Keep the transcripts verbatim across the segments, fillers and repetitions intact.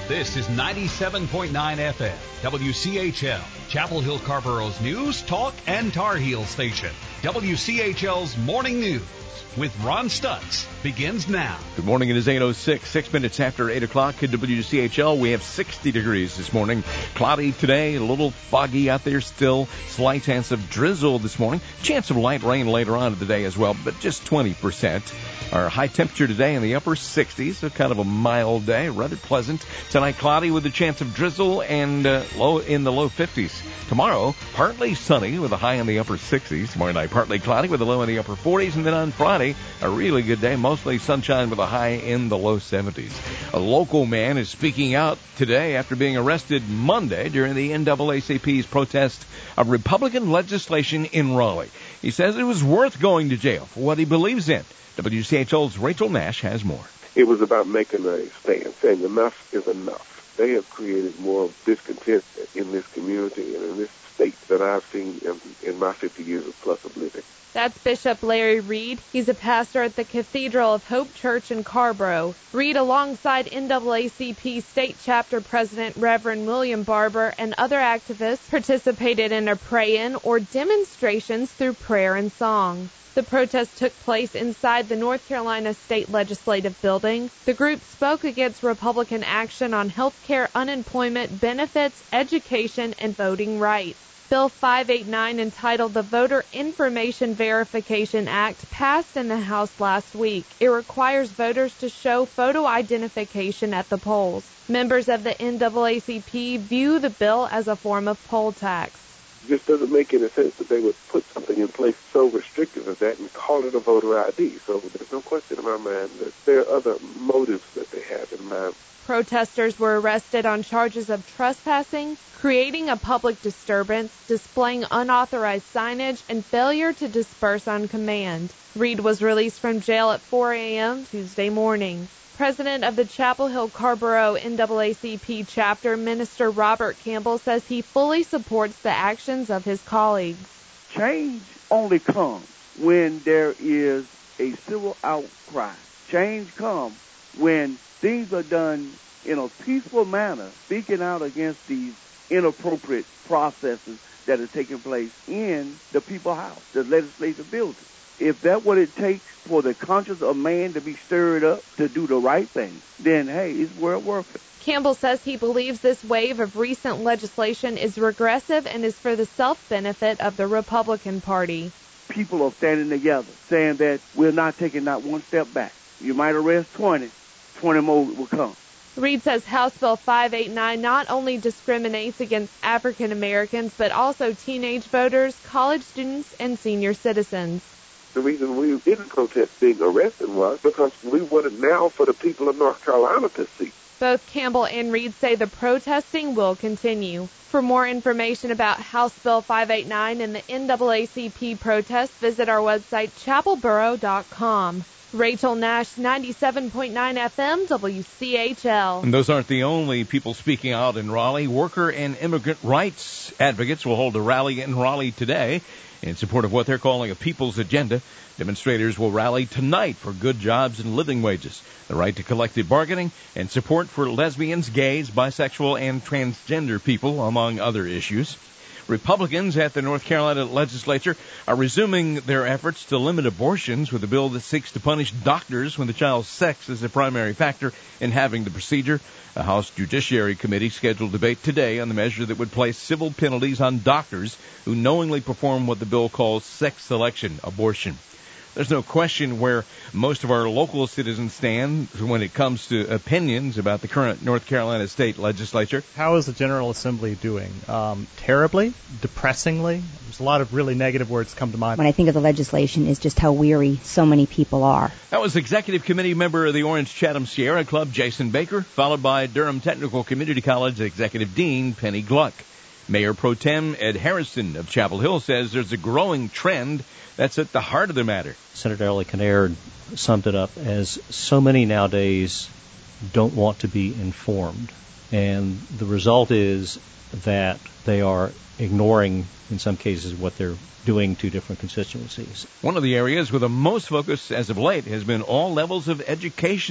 This is ninety-seven point nine F M, W C H L, Chapel Hill Carborough's news, talk, and Tar Heel station. W C H L's Morning News with Ron Stutz begins now. Good morning. It is eight oh six, six minutes after eight o'clock at W C H L. We have sixty degrees this morning. Cloudy today, a little foggy out there still. Slight chance of drizzle this morning. Chance of light rain later on in the day as well, but just twenty percent. Our high temperature today in the upper sixties, so kind of a mild day, rather pleasant. Tonight, cloudy with a chance of drizzle and uh, low in the low fifties. Tomorrow, partly sunny with a high in the upper sixties. Tomorrow night, partly cloudy with a low in the upper forties. And then on Friday, a really good day, mostly sunshine with a high in the low seventies. A local man is speaking out today after being arrested Monday during the N double A C P's protest of Republican legislation in Raleigh. He says it was worth going to jail for what he believes in. W C H L's Rachel Nash has more. It was about making a stand, saying enough is enough. They have created more discontent in this community and in this state than I've seen in, in my fifty years of plus of living. That's Bishop Larry Reed. He's a pastor at the Cathedral of Hope Church in Carrboro. Reed, alongside N double A C P State Chapter President Reverend William Barber and other activists, participated in a pray-in or demonstrations through prayer and song. The protest took place inside the North Carolina State Legislative Building. The group spoke against Republican action on health care, unemployment, benefits, education, and voting rights. Bill five eighty-nine, entitled the Voter Information Verification Act, passed in the House last week. It requires voters to show photo identification at the polls. Members of the N double A C P view the bill as a form of poll tax. It just doesn't make any sense that they would put something in place so restrictive as that and call it a voter I D. So there's no question in my mind that there are other motives that they have in mind. Protesters were arrested on charges of trespassing, creating a public disturbance, displaying unauthorized signage, and failure to disperse on command. Reed was released from jail at four a.m. Tuesday morning. President of the Chapel Hill Carrboro N double A C P chapter, Minister Robert Campbell, says he fully supports the actions of his colleagues. Change only comes when there is a civil outcry. Change comes when things are done in a peaceful manner, speaking out against these inappropriate processes that are taking place in the People's House, the legislative building. If that's what it takes for the conscience of man to be stirred up to do the right thing, then, hey, it's well worth it. Campbell says he believes this wave of recent legislation is regressive and is for the self-benefit of the Republican Party. People are standing together, saying that we're not taking not one step back. You might arrest twenty, twenty more will come. Reed says House Bill five eighty-nine not only discriminates against African Americans, but also teenage voters, college students, and senior citizens. The reason we didn't protest being arrested was because we wanted now for the people of North Carolina to see. Both Campbell and Reed say the protesting will continue. For more information about House Bill five eighty-nine and the N double A C P protest, visit our website, chapel borough dot com. Rachel Nash, ninety-seven point nine F M, W C H L. And those aren't the only people speaking out in Raleigh. Worker and immigrant rights advocates will hold a rally in Raleigh today in support of what they're calling a people's agenda. Demonstrators will rally tonight for good jobs and living wages, the right to collective bargaining, and support for lesbians, gays, bisexual, and transgender people, among other issues. Republicans at the North Carolina legislature are resuming their efforts to limit abortions with a bill that seeks to punish doctors when the child's sex is a primary factor in having the procedure. A House Judiciary Committee scheduled debate today on the measure that would place civil penalties on doctors who knowingly perform what the bill calls sex selection abortion. There's no question where most of our local citizens stand when it comes to opinions about the current North Carolina state legislature. How is the General Assembly doing? Um, terribly? Depressingly? There's a lot of really negative words come to mind. When I think of the legislation is just how weary so many people are. That was Executive Committee member of the Orange Chatham Sierra Club, Jason Baker, followed by Durham Technical Community College Executive Dean Penny Gluck. Mayor Pro Tem Ed Harrison of Chapel Hill says there's a growing trend that's at the heart of the matter. Senator Ellie Kinnaird summed it up as so many nowadays don't want to be informed. And the result is that they are ignoring, in some cases, what they're doing to different constituencies. One of the areas with the most focus as of late has been all levels of education.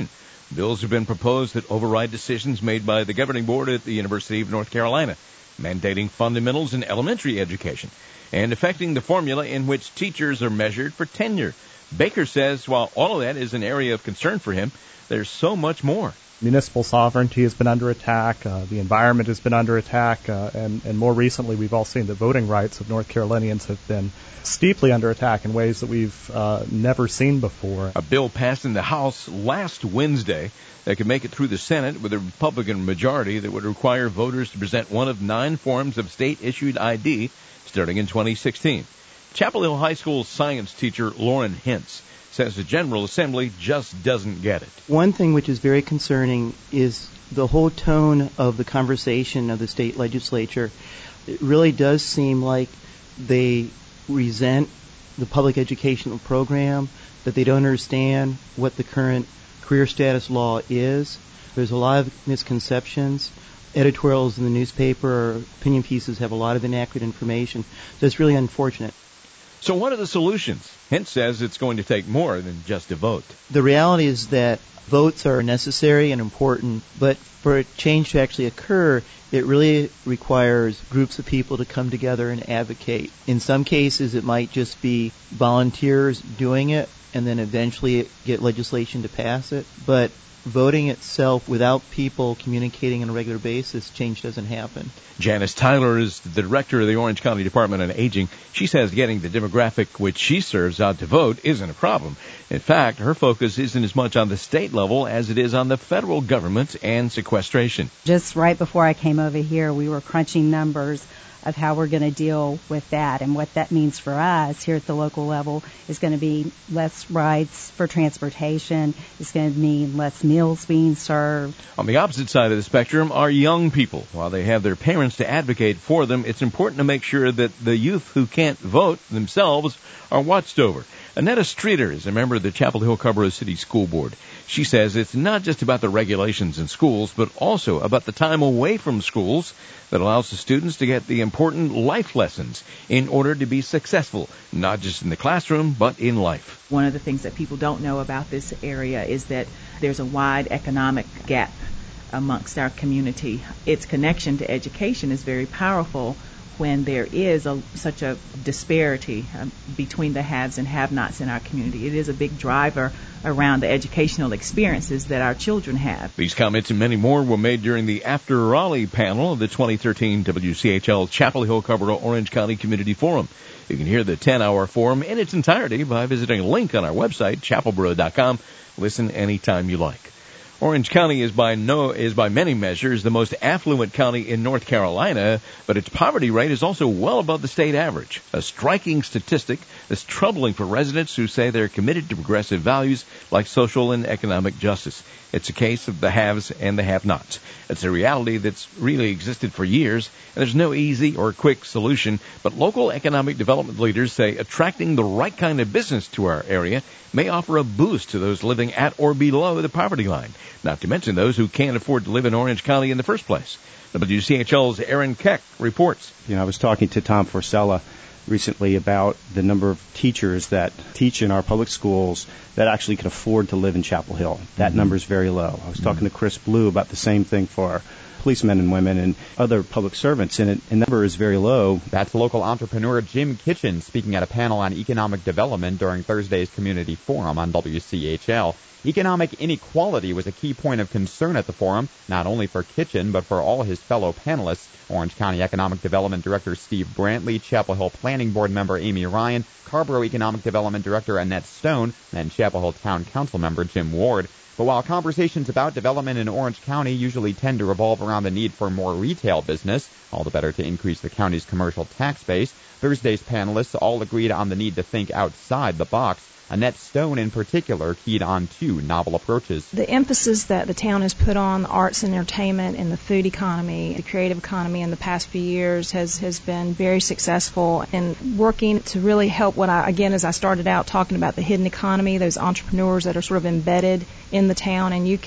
Bills have been proposed that override decisions made by the governing board at the University of North Carolina, mandating fundamentals in elementary education and affecting the formula in which teachers are measured for tenure. Baker says while all of that is an area of concern for him, there's so much more. Municipal sovereignty has been under attack. Uh, the environment has been under attack. Uh, and, and more recently, we've all seen the voting rights of North Carolinians have been steeply under attack in ways that we've uh, never seen before. A bill passed in the House last Wednesday that could make it through the Senate with a Republican majority that would require voters to present one of nine forms of state-issued I D starting in twenty sixteen. Chapel Hill High School science teacher Lauren Hintz says the General Assembly just doesn't get it. One thing which is very concerning is the whole tone of the conversation of the state legislature. It really does seem like they resent the public educational program, that they don't understand what the current career status law is. There's a lot of misconceptions. Editorials in the newspaper or opinion pieces have a lot of inaccurate information. So it's really unfortunate. So what are the solutions? Hintz says it's going to take more than just a vote. The reality is that votes are necessary and important, but for a change to actually occur, it really requires groups of people to come together and advocate. In some cases, it might just be volunteers doing it and then eventually get legislation to pass it. But voting itself without people communicating on a regular basis, change doesn't happen. Janice Tyler is the director of the Orange County Department on Aging. She says getting the demographic which she serves out to vote isn't a problem. In fact, her focus isn't as much on the state level as it is on the federal government and sequestration. Just right before I came over here, we were crunching numbers of how we're going to deal with that. And what that means for us here at the local level is going to be less rides for transportation. It's going to mean less meals being served. On the opposite side of the spectrum are young people. While they have their parents to advocate for them, it's important to make sure that the youth who can't vote themselves are watched over. Annetta Streeter is a member of the Chapel Hill Carrboro City School Board. She says it's not just about the regulations in schools, but also about the time away from schools that allows the students to get the important life lessons in order to be successful, not just in the classroom, but in life. One of the things that people don't know about this area is that there's a wide economic gap amongst our community. Its connection to education is very powerful when there is a, such a disparity um, between the haves and have-nots in our community. It is a big driver around the educational experiences that our children have. These comments and many more were made during the After Raleigh panel of the twenty thirteen W C H L Chapel Hill Carrboro Orange County Community Forum. You can hear the ten-hour forum in its entirety by visiting a link on our website, chapel boro dot com. Listen anytime you like. Orange County is by no is by many measures the most affluent county in North Carolina, but its poverty rate is also well above the state average. A striking statistic that's troubling for residents who say they're committed to progressive values like social and economic justice. It's a case of the haves and the have-nots. It's a reality that's really existed for years, and there's no easy or quick solution, but local economic development leaders say attracting the right kind of business to our area may offer a boost to those living at or below the poverty line, not to mention those who can't afford to live in Orange County in the first place. W C H L's Aaron Keck reports. You know, I was talking to Tom Forsella recently about the number of teachers that teach in our public schools that actually can afford to live in Chapel Hill. That mm-hmm. number is very low. I was mm-hmm. talking to Chris Blue about the same thing for our policemen and women and other public servants, and the number is very low. That's local entrepreneur Jim Kitchen speaking at a panel on economic development during Thursday's community forum on W C H L. Economic inequality was a key point of concern at the forum, not only for Kitchen, but for all his fellow panelists. Orange County Economic Development Director Steve Brantley, Chapel Hill Planning Board member Amy Ryan, Carrboro Economic Development Director Annette Stone, and Chapel Hill Town Council member Jim Ward. But while conversations about development in Orange County usually tend to revolve around the need for more retail business, all the better to increase the county's commercial tax base, Thursday's panelists all agreed on the need to think outside the box. Annette Stone, in particular, keyed on two novel approaches. The emphasis that the town has put on arts and entertainment and the food economy, the creative economy in the past few years has, has been very successful in working to really help what I, again, as I started out talking about the hidden economy, those entrepreneurs that are sort of embedded in the town, and you can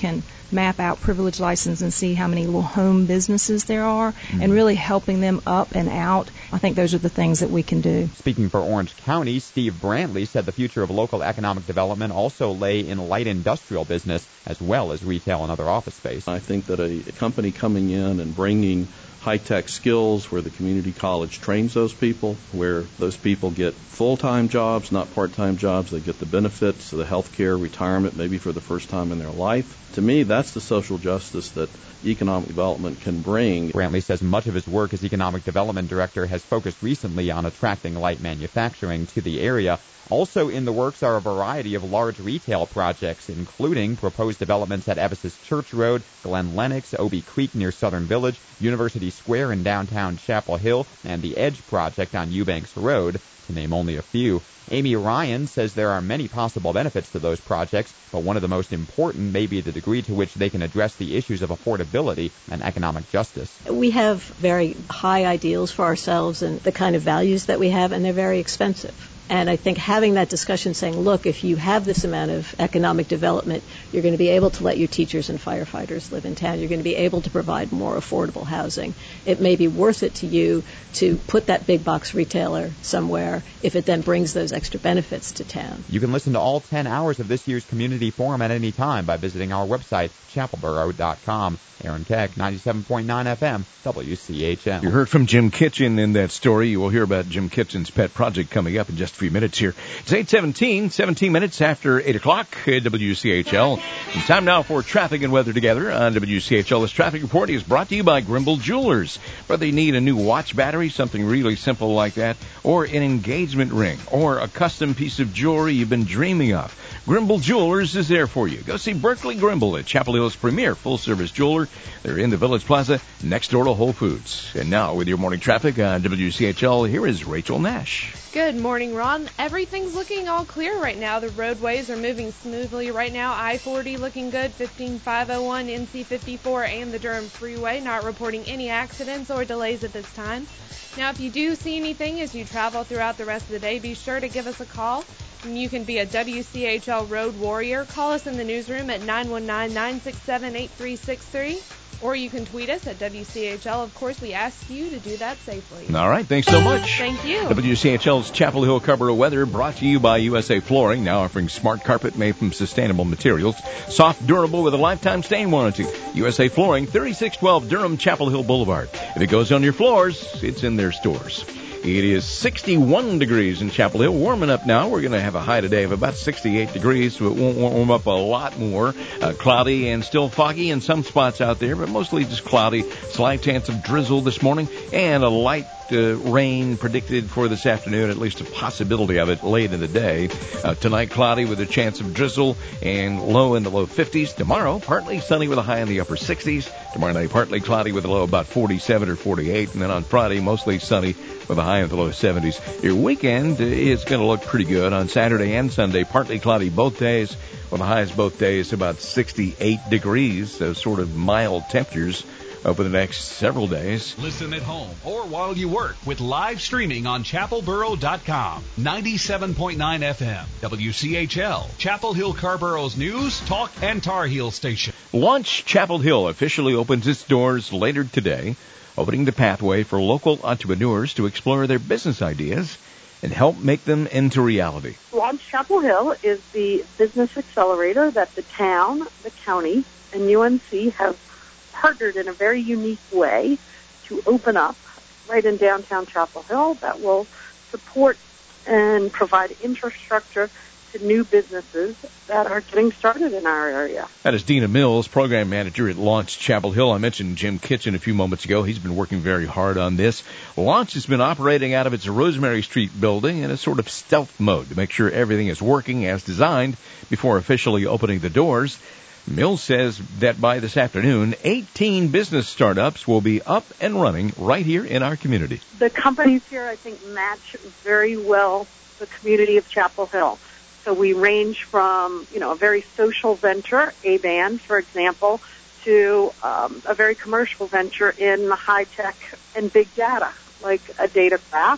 map out privilege license and see how many little home businesses there are, mm-hmm. and really helping them up and out. I think those are the things that we can do. Speaking for Orange County, Steve Brantley said the future of local economic development also lay in light industrial business as well as retail and other office space. I think that a, a company coming in and bringing high-tech skills where the community college trains those people, where those people get full-time jobs, not part-time jobs. They get the benefits of the health care, retirement, maybe for the first time in their life. To me, that's the social justice that economic development can bring. Brantley says much of his work as economic development director has focused recently on attracting light manufacturing to the area. Also in the works are a variety of large retail projects, including proposed developments at Ephesus Church Road, Glen Lennox, Obie Creek near Southern Village, University Square in downtown Chapel Hill, and the Edge project on Eubanks Road, to name only a few. Amy Ryan says there are many possible benefits to those projects, but one of the most important may be the degree to which they can address the issues of affordability and economic justice. We have very high ideals for ourselves and the kind of values that we have, and they're very expensive. And I think having that discussion saying, look, if you have this amount of economic development, you're going to be able to let your teachers and firefighters live in town. You're going to be able to provide more affordable housing. It may be worth it to you to put that big box retailer somewhere if it then brings those extra benefits to town. You can listen to all ten hours of this year's community forum at any time by visiting our website, chapel borough dot com. Aaron Keck, ninety-seven point nine F M, W C H L. You heard from Jim Kitchen in that story. You will hear about Jim Kitchen's pet project coming up in just a few minutes here. It's eight seventeen, seventeen minutes after eight o'clock at W C H L. And time now for traffic and weather together on W C H L. This traffic report is brought to you by Grimble Jewelers. Whether you need a new watch battery, something really simple like that, or an engagement ring, or a custom piece of jewelry you've been dreaming of, Grimble Jewelers is there for you. Go see Berkeley Grimble at Chapel Hill's premier full-service jeweler. They're in the Village Plaza next door to Whole Foods. And now with your morning traffic on W C H L, here is Rachel Nash. Good morning, Ron. Everything's looking all clear right now. The roadways are moving smoothly right now. I forty looking good, fifteen five oh one, N C fifty-four, and the Durham Freeway not reporting any accidents or delays at this time. Now, if you do see anything as you travel throughout the rest of the day, be sure to give us a call. You can be a W C H L Road Warrior. Call us in the newsroom at nine one nine, nine six seven, eight three six three. Or you can tweet us at W C H L. Of course, we ask you to do that safely. All right, thanks so much. Thank you. W C H L's Chapel Hill Carrboro weather brought to you by U S A Flooring, now offering smart carpet made from sustainable materials. Soft, durable with a lifetime stain warranty. U S A Flooring, thirty-six twelve Durham Chapel Hill Boulevard. If it goes on your floors, it's in their stores. It is sixty-one degrees in Chapel Hill. Warming up now. We're going to have a high today of about sixty-eight degrees, so it won't warm up a lot more. Uh, cloudy and still foggy in some spots out there, but mostly just cloudy. Slight chance of drizzle this morning and a light uh, rain predicted for this afternoon, at least a possibility of it late in the day. Uh, tonight, cloudy with a chance of drizzle and low in the low fifties. Tomorrow, partly sunny with a high in the upper sixties. Tomorrow night, partly cloudy with a low about forty-seven or forty-eight. And then on Friday, mostly sunny with a high in the low seventies. Your weekend is going to look pretty good. On Saturday and Sunday, partly cloudy both days, with the highs both days about sixty-eight degrees, so sort of mild temperatures over the next several days. Listen at home or while you work with live streaming on chapel borough dot com. ninety-seven point nine F M, W C H L, Chapel Hill Carrboro's news, talk, and Tar Heel station. Launch Chapel Hill officially opens its doors later today, opening the pathway for local entrepreneurs to explore their business ideas and help make them into reality. Launch Chapel Hill is the business accelerator that the town, the county, and U N C have partnered in a very unique way to open up right in downtown Chapel Hill that will support and provide infrastructure to new businesses that are getting started in our area. That is Dina Mills, program manager at Launch Chapel Hill. I mentioned Jim Kitchen a few moments ago. He's been working very hard on this. Launch has been operating out of its Rosemary Street building in a sort of stealth mode to make sure everything is working as designed before officially opening the doors. Mills says that by this afternoon, eighteen business startups will be up and running right here in our community. The companies here, I think, match very well the community of Chapel Hill. So we range from, you know, a very social venture, A-Band, for example, to um, a very commercial venture in high tech and big data, like a DataCraft,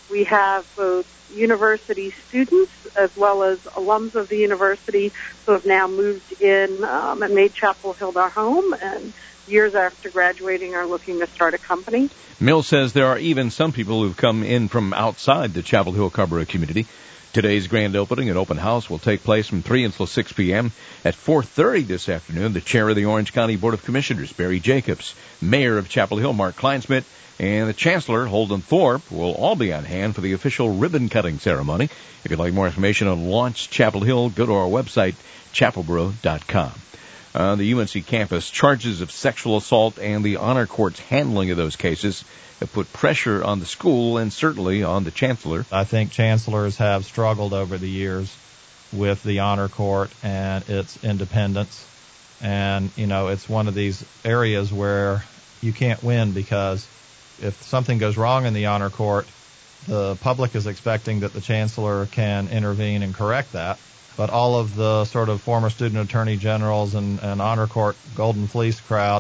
We have both university students as well as alums of the university who have now moved in um, and made Chapel Hill their home, and years after graduating are looking to start a company. Mills says there are even some people who've come in from outside the Chapel Hill Carrboro community. Today's grand opening and open house will take place from three until six p.m. At four thirty this afternoon, the chair of the Orange County Board of Commissioners, Barry Jacobs, mayor of Chapel Hill, Mark Kleinsmith, and the chancellor, Holden Thorpe, will all be on hand for the official ribbon-cutting ceremony. If you'd like more information on Launch Chapel Hill, go to our website, chapel boro dot com. On the U N C campus, charges of sexual assault and the honor court's handling of those cases have put pressure on the school and certainly on the chancellor. I think chancellors have struggled over the years with the honor court and its independence. And, you know, it's one of these areas where you can't win because if something goes wrong in the honor court, the public is expecting that the chancellor can intervene and correct that. But all of the sort of former student attorney generals and, and honor court golden fleece crowd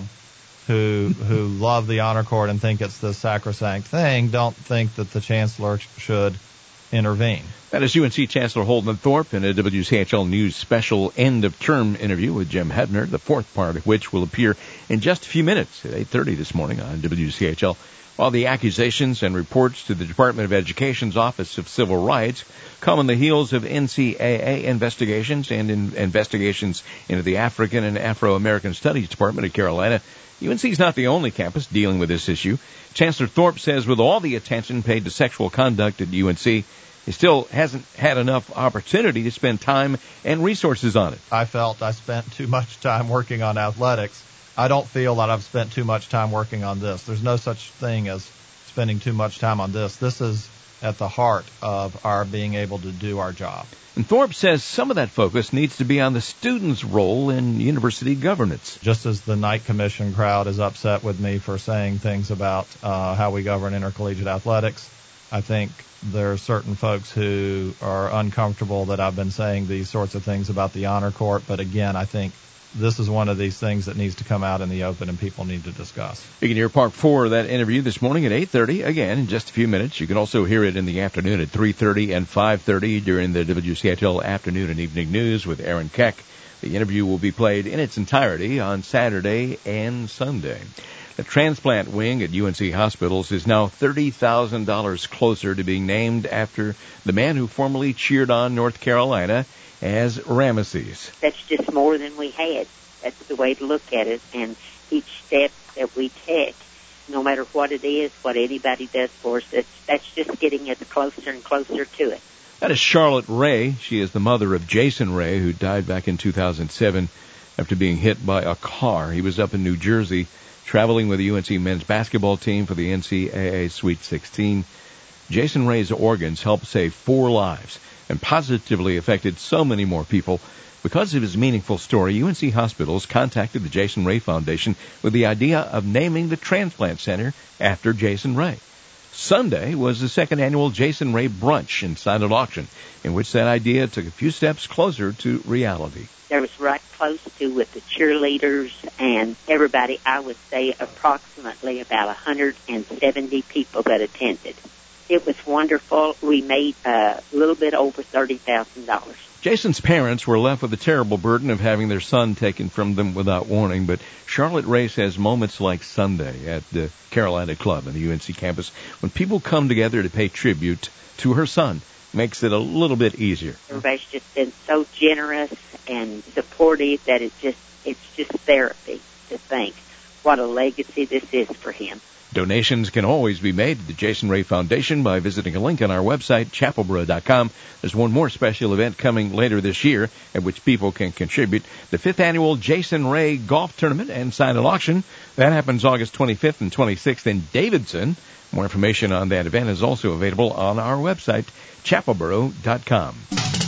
who who love the honor court and think it's the sacrosanct thing don't think that the chancellor should intervene. That is U N C Chancellor Holden Thorpe in a W C H L News special end-of-term interview with Jim Hebner, the fourth part of which will appear in just a few minutes at eight thirty this morning on W C H L. While the accusations and reports to the Department of Education's Office of Civil Rights come on the heels of N C double A investigations and in investigations into the African and Afro-American Studies Department at Carolina, U N C is not the only campus dealing with this issue. Chancellor Thorpe says with all the attention paid to sexual conduct at U N C, he still hasn't had enough opportunity to spend time and resources on it. I felt I spent too much time working on athletics. I don't feel that I've spent too much time working on this. There's no such thing as spending too much time on this. This is at the heart of our being able to do our job. And Thorpe says some of that focus needs to be on the students' role in university governance. Just as the Knight Commission crowd is upset with me for saying things about uh, how we govern intercollegiate athletics, I think there are certain folks who are uncomfortable that I've been saying these sorts of things about the honor court. But again, I think this is one of these things that needs to come out in the open and people need to discuss. You can hear part four of that interview this morning at eight thirty, again, in just a few minutes. You can also hear it in the afternoon at three thirty and five thirty during the W C H L Afternoon and Evening News with Aaron Keck. The interview will be played in its entirety on Saturday and Sunday. The transplant wing at U N C Hospitals is now thirty thousand dollars closer to being named after the man who formerly cheered on North Carolina as Ramesses. That's just more than we had. That's the way to look at it. And each step that we take, no matter what it is, what anybody does for us, that's, that's just getting us closer and closer to it. That is Charlotte Ray. She is the mother of Jason Ray, who died back in two thousand seven after being hit by a car. He was up in New Jersey traveling with the U N C men's basketball team for the N C double A Sweet sixteen. Jason Ray's organs helped save four lives and positively affected so many more people. Because of his meaningful story, U N C Hospitals contacted the Jason Ray Foundation with the idea of naming the transplant center after Jason Ray. Sunday was the second annual Jason Ray Brunch and Silent Auction, in which that idea took a few steps closer to reality. There was right close to with the cheerleaders and everybody, I would say approximately about one hundred seventy people that attended. It was wonderful. We made a little bit over thirty thousand dollars. Jason's parents were left with the terrible burden of having their son taken from them without warning, but Charlotte Ray says moments like Sunday at the Carolina Club on the U N C campus, when people come together to pay tribute to her son, makes it a little bit easier. Everybody's just been so generous and supportive that it just it's just therapy to think what a legacy this is for him. Donations can always be made to the Jason Ray Foundation by visiting a link on our website, chapel boro dot com. There's one more special event coming later this year at which people can contribute. The fifth annual Jason Ray Golf Tournament and Silent Auction. That happens August twenty-fifth and twenty-sixth in Davidson. More information on that event is also available on our website, chapel boro dot com.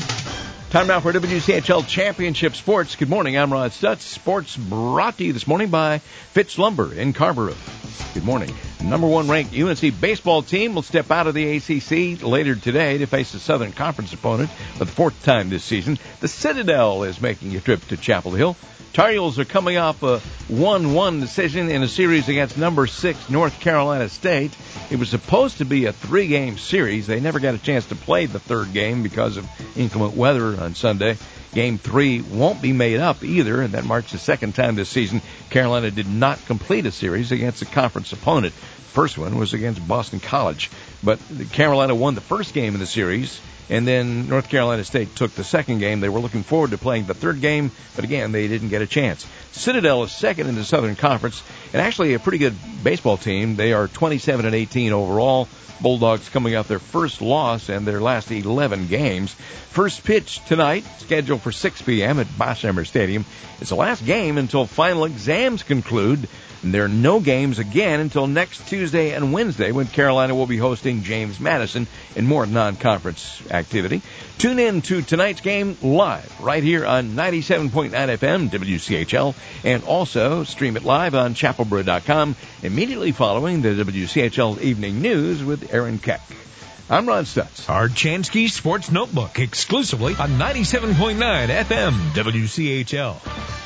Time now for W C H L Championship Sports. Good morning, I'm Rod Stutz. Sports brought to you this morning by Fitch Lumber in Carrboro. Good morning. Number one ranked U N C baseball team will step out of the A C C later today to face a Southern Conference opponent for the fourth time this season. The Citadel is making a trip to Chapel Hill. Tar Heels are coming off a one one decision in a series against number six North Carolina State. It was supposed to be a three-game series. They never got a chance to play the third game because of inclement weather on Sunday. Game three won't be made up either, and that marks the second time this season Carolina did not complete a series against a conference opponent. The first one was against Boston College, but Carolina won the first game of the series, and then North Carolina State took the second game. They were looking forward to playing the third game, but again, they didn't get a chance. Citadel is second in the Southern Conference, and actually a pretty good baseball team. They are twenty-seven and eighteen overall. Bulldogs coming off their first loss in their last eleven games. First pitch tonight, scheduled for six p.m. at Bossheimer Stadium. It's the last game until final exams conclude. And there are no games again until next Tuesday and Wednesday when Carolina will be hosting James Madison in more non-conference activity. Tune in to tonight's game live right here on ninety-seven point nine F M W C H L, and also stream it live on chapel boro dot com immediately following the W C H L Evening News with Aaron Keck. I'm Ron Stutz. Our Chansky Sports Notebook exclusively on ninety-seven point nine F M W C H L.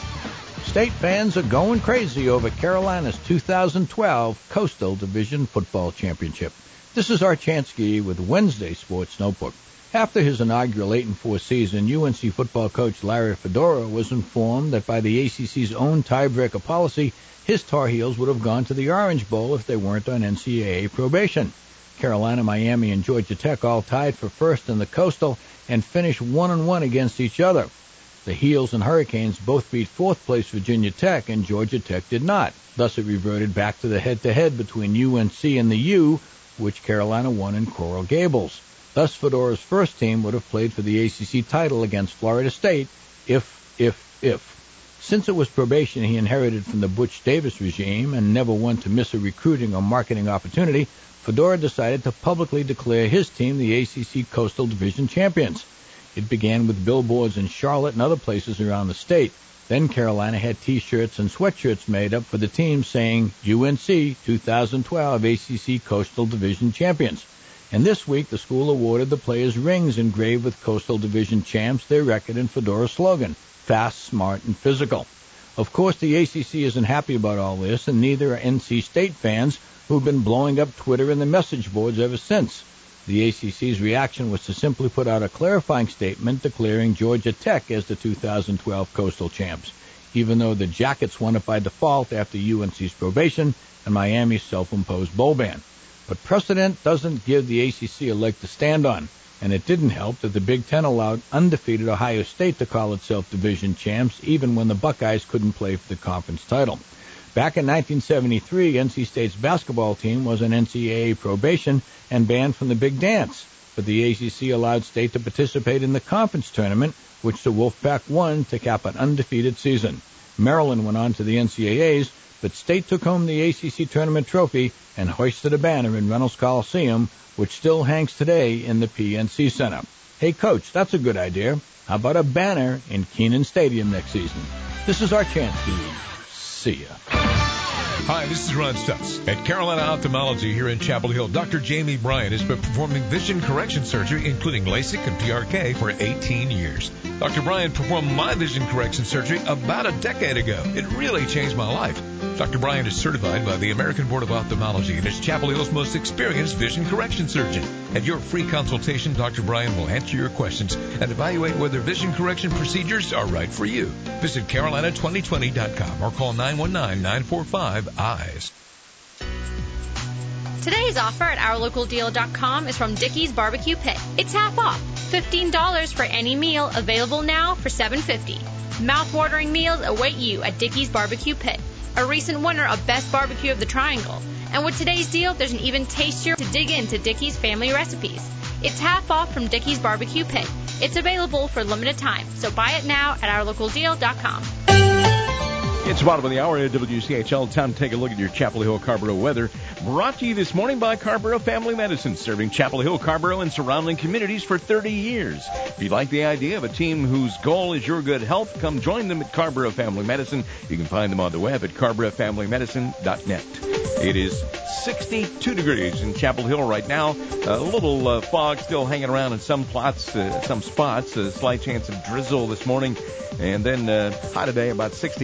State fans are going crazy over Carolina's two thousand twelve Coastal Division Football Championship. This is Art Chansky with Wednesday Sports Notebook. After his inaugural eight and four season, U N C football coach Larry Fedora was informed that by the A C C's own tiebreaker policy, his Tar Heels would have gone to the Orange Bowl if they weren't on N C double A probation. Carolina, Miami, and Georgia Tech all tied for first in the Coastal and finished one and one against each other. The Heels and Hurricanes both beat fourth-place Virginia Tech, and Georgia Tech did not. Thus, it reverted back to the head-to-head between U N C and the U, which Carolina won in Coral Gables. Thus, Fedora's first team would have played for the A C C title against Florida State if, if, if. Since it was probation he inherited from the Butch Davis regime and never one to miss a recruiting or marketing opportunity, Fedora decided to publicly declare his team the A C C Coastal Division champions. It began with billboards in Charlotte and other places around the state. Then Carolina had T-shirts and sweatshirts made up for the team saying U N C twenty twelve A C C Coastal Division champions. And this week the school awarded the players rings engraved with Coastal Division champs, their record and Fedora slogan, fast, smart, and physical. Of course, the A C C isn't happy about all this, and neither are N C State fans, who've been blowing up Twitter and the message boards ever since. The A C C's reaction was to simply put out a clarifying statement declaring Georgia Tech as the two thousand twelve Coastal champs, even though the Jackets won it by default after U N C's probation and Miami's self-imposed bowl ban. But precedent doesn't give the A C C a leg to stand on, and it didn't help that the Big Ten allowed undefeated Ohio State to call itself division champs even when the Buckeyes couldn't play for the conference title. Back in nineteen seventy-three, N C State's basketball team was on N C double A probation and banned from the Big Dance, but the A C C allowed State to participate in the conference tournament, which the Wolfpack won to cap an undefeated season. Maryland went on to the N C double A's, but State took home the A C C tournament trophy and hoisted a banner in Reynolds Coliseum, which still hangs today in the P N C Center. Hey, Coach, that's a good idea. How about a banner in Kenan Stadium next season? This is our chance, dude. See ya. Hi, this is Ron Stutz. At Carolina Ophthalmology here in Chapel Hill, Doctor Jamie Bryan has been performing vision correction surgery, including LASIK and P R K, for eighteen years. Doctor Bryan performed my vision correction surgery about a decade ago. It really changed my life. Doctor Bryan is certified by the American Board of Ophthalmology and is Chapel Hill's most experienced vision correction surgeon. At your free consultation, Doctor Bryan will answer your questions and evaluate whether vision correction procedures are right for you. Visit carolina twenty twenty dot com or call nine one nine, nine four five, eyes. Today's offer at our local deal dot com is from Dickey's Barbecue Pit. It's half off. fifteen dollars for any meal, available now for seven fifty. Mouth-watering meals await you at Dickey's Barbecue Pit, a recent winner of Best Barbecue of the Triangle. And with today's deal, there's an even tastier to dig into Dickey's family recipes. It's half off from Dickey's Barbecue Pit. It's available for a limited time, so buy it now at our local deal dot com. It's the bottom of the hour at W C H L. Time to take a look at your Chapel Hill Carrboro weather. Brought to you this morning by Carrboro Family Medicine, serving Chapel Hill, Carrboro, and surrounding communities for thirty years. If you like the idea of a team whose goal is your good health, come join them at Carrboro Family Medicine. You can find them on the web at carrboro family medicine dot net. It is sixty-two degrees in Chapel Hill right now. A little uh, fog still hanging around in some plots, uh, some spots. A slight chance of drizzle this morning. And then uh, high today, about sixty-eight degrees.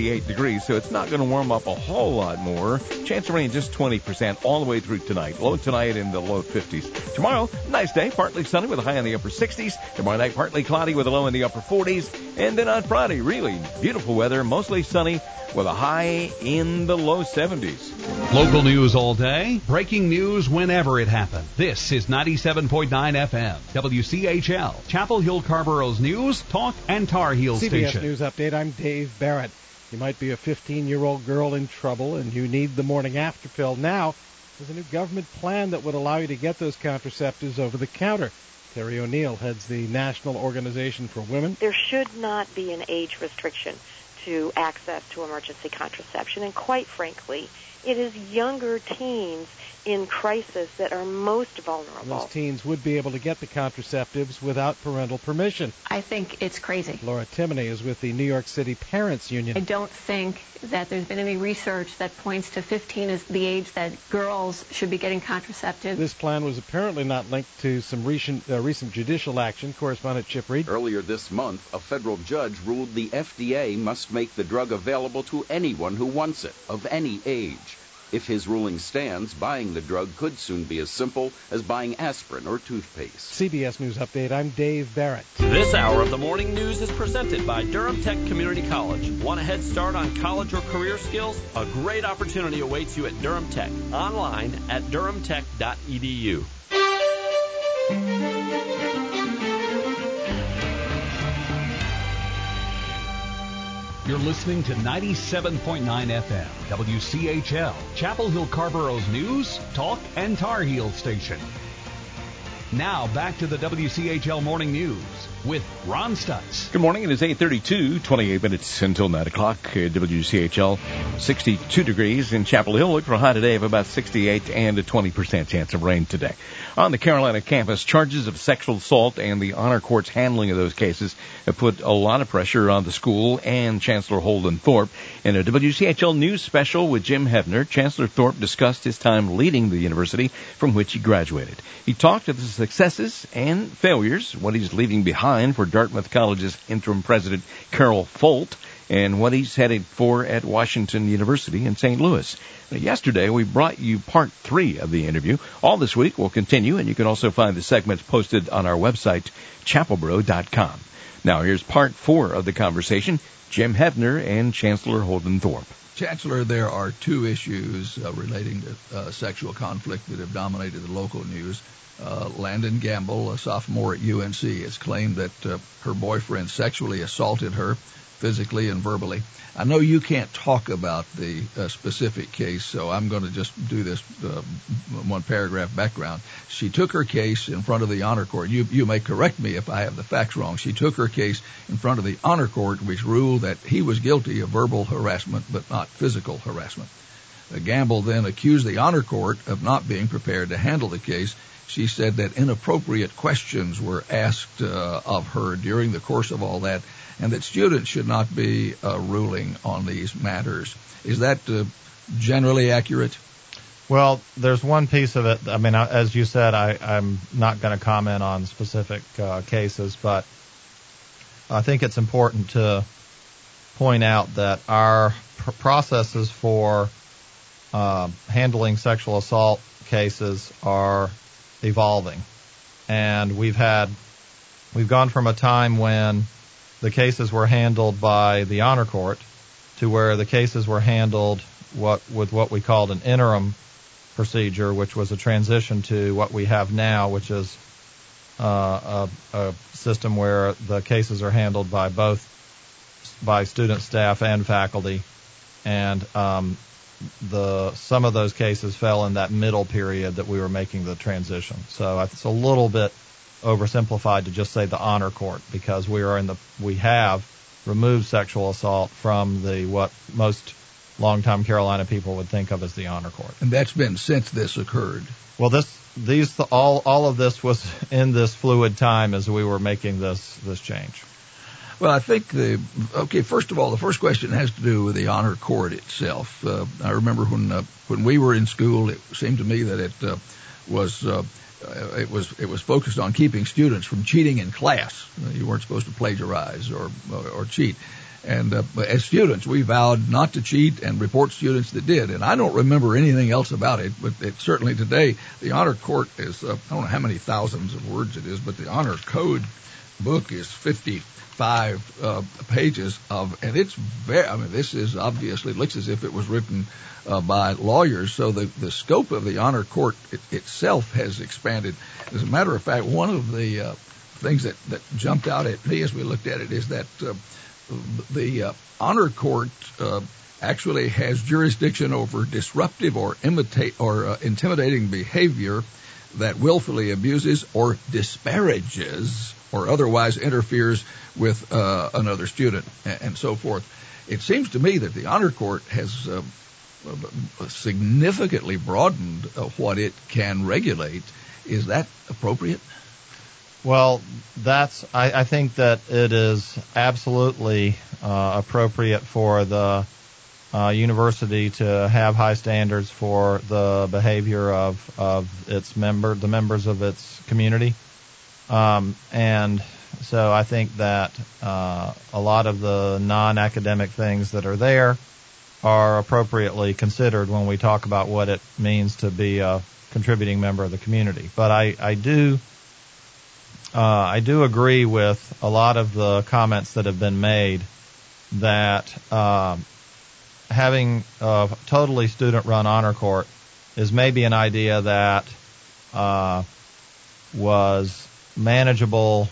degrees, so it's not going to warm up a whole lot more. Chance of rain just twenty percent all the way through tonight. Low tonight in the low fifties. Tomorrow, nice day, partly sunny with a high in the upper sixties. Tomorrow night, partly cloudy with a low in the upper forties. And then on Friday, really beautiful weather, mostly sunny with a high in the low seventies. Local news all day, breaking news whenever it happens. This is ninety-seven point nine F M, W C H L, Chapel Hill Carborough's news, talk, and Tar Heel C B S station. News Update, I'm Dave Barrett. You might be a fifteen-year-old girl in trouble and you need the morning after pill now. There's a new government plan that would allow you to get those contraceptives over the counter. Terry O'Neill heads the National Organization for Women. There should not be an age restriction to access to emergency contraception, and quite frankly, it is younger teens in crisis that are most vulnerable. Those teens would be able to get the contraceptives without parental permission. I think it's crazy. Laura Timoney is with the New York City Parents Union. I don't think that there's been any research that points to fifteen as the age that girls should be getting contraceptives. This plan was apparently not linked to some recent, uh, recent judicial action. Correspondent Chip Reed. Earlier this month, a federal judge ruled the F D A must make the drug available to anyone who wants it, of any age. If his ruling stands, buying the drug could soon be as simple as buying aspirin or toothpaste. C B S News Update, I'm Dave Barrett. This hour of the morning news is presented by Durham Tech Community College. Want a head start on college or career skills? A great opportunity awaits you at Durham Tech. Online at durham tech dot e d u. You're listening to ninety-seven point nine F M, W C H L, Chapel Hill Carborough's news, talk, and Tar Heel station. Now back to the W C H L Morning News with Ron Stutz. Good morning. It is eight thirty-two, twenty-eight minutes until nine o'clock. Uh, W C H L, sixty-two degrees in Chapel Hill. Look for a high today of about sixty-eight and a twenty percent chance of rain today. On the Carolina campus, charges of sexual assault and the honor court's handling of those cases have put a lot of pressure on the school and Chancellor Holden Thorpe. In a W C H L News special with Jim Hefner, Chancellor Thorpe discussed his time leading the university from which he graduated. He talked of the successes and failures, what he's leaving behind for Dartmouth College's interim president, Carol Folt, and what he's headed for at Washington University in Saint Louis. Now, yesterday, we brought you part three of the interview. All this week will continue, and you can also find the segments posted on our website, chapel bro dot com. Now, here's part four of the conversation, Jim Hefner and Chancellor Holden Thorpe. Chancellor, there are two issues uh, relating to uh, sexual conflict that have dominated the local news. Uh, Landon Gamble, a sophomore at U N C, has claimed that uh, her boyfriend sexually assaulted her physically and verbally. I know you can't talk about the uh, specific case, so I'm going to just do this uh, one paragraph background. She took her case in front of the honor court. You, you may correct me if I have the facts wrong. She took her case in front of the honor court, which ruled that he was guilty of verbal harassment but not physical harassment. Uh, Gamble then accused the honor court of not being prepared to handle the case. She said that inappropriate questions were asked uh, of her during the course of all that, and that students should not be uh, ruling on these matters. Is that uh, generally accurate? Well, there's one piece of it. I mean, as you said, I, I'm not going to comment on specific uh, cases, but I think it's important to point out that our pr- processes for uh, handling sexual assault cases are evolving. And we've had, we've gone from a time when the cases were handled by the honor court to where the cases were handled what with what we called an interim procedure, which was a transition to what we have now, which is uh, a, a system where the cases are handled by both by student, staff, and faculty. And um, the some of those cases fell in that middle period that we were making the transition. So it's a little bit oversimplified to just say the honor court, because we are in the we have removed sexual assault from the what most longtime Carolina people would think of as the honor court. And that's been since this occurred. Well, this these all all of this was in this fluid time as we were making this this change. Well, I think the okay. First of all, the first question has to do with the honor court itself. Uh, I remember when uh, when we were in school, it seemed to me that it uh, was. Uh, Uh, it was it was focused on keeping students from cheating in class. Uh, you weren't supposed to plagiarize or or, or cheat. And uh, as students, we vowed not to cheat and report students that did. And I don't remember anything else about it, but it, certainly today, the honor court is, uh, I don't know how many thousands of words it is, but the honor code book is fifty-five uh, pages of, and it's very, I mean, this is obviously, it looks as if it was written uh, by lawyers. So the, the scope of the honor court it, itself has expanded. As a matter of fact, one of the uh, things that, that jumped out at me as we looked at it is that uh, the uh, honor court uh, actually has jurisdiction over disruptive or imitate or uh, intimidating behavior that willfully abuses or disparages or otherwise interferes with uh, another student and, and so forth. It seems to me that the honor court has uh, significantly broadened uh, what it can regulate. Is that appropriate? Well, that's. I, I think that it is absolutely uh, appropriate for the uh, university to have high standards for the behavior of of its member, the members of its community, um, and so I think that uh, a lot of the non-academic things that are there are appropriately considered when we talk about what it means to be a contributing member of the community. But I, I do. Uh, I do agree with a lot of the comments that have been made that uh, having a totally student-run honor court is maybe an idea that uh, was manageable